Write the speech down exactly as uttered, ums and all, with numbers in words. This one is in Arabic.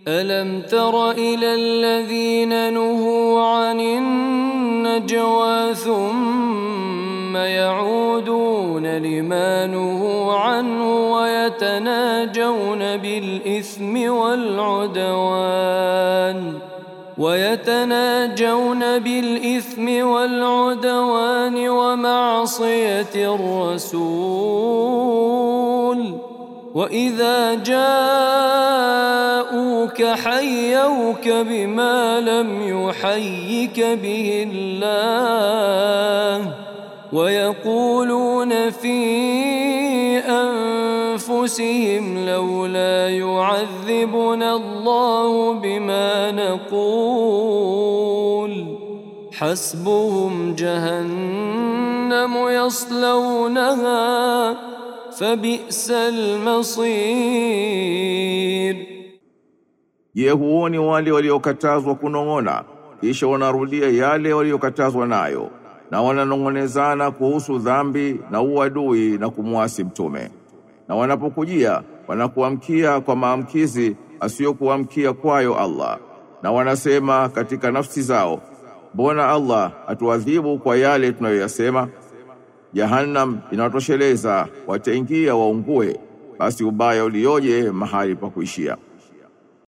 ألم تر إلى الذين نهوا عن النجوى ثم يعودون لما نهوا عنه ويتناجون بالإثم والعدوان ويتناجون بالإثم والعدوان ومعصية الرسول وإذا جاءوك حيوك بما لم يحيك به الله ويقولون في أنفسهم لولا يعذبنا الله بما نقول حسبهم جهنم يصلونها فبئس المصير. Je, huoni wale waliokatazwa kunong'ona kisha wanarudia yale waliokatazwa nayo na wananong'onezana kuhusu dhambi na uadui na kumwasi mtume, na wanapokujia wanakuamkia kwa maamkizi asiyokuamkia kwayo Allah, na wanasema katika nafsi zao, mbona Allah atuadhibu kwa yale tunayoyasema? Jahannam inatosheleza, wataingia waungue, basi ubaya ulioje mahali pa kuishia.